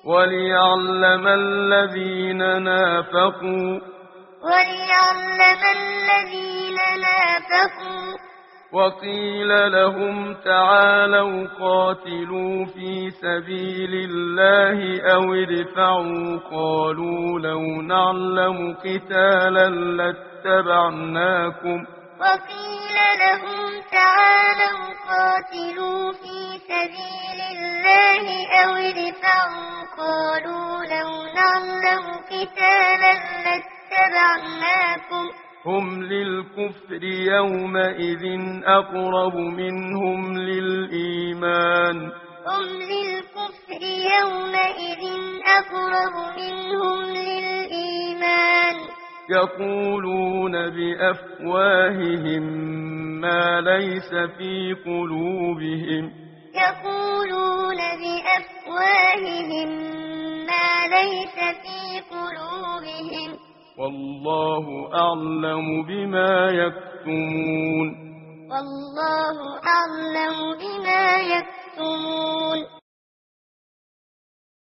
وليعلم الذين نافقوا وقيل لهم تعالوا قاتلوا في سبيل الله أو ادفعوا قالوا لو نعلم قتالا لاتبعناكم وقيل لهم تعالوا قاتلوا في سبيل الله أو ادفعوا قالوا لو نعلم قتالا لاتبعناكم هم للكفر يومئذ أقرب منهم للإيمان يقولون بأفواههم ما ليس في قلوبهم والله أعلم بما يكتمون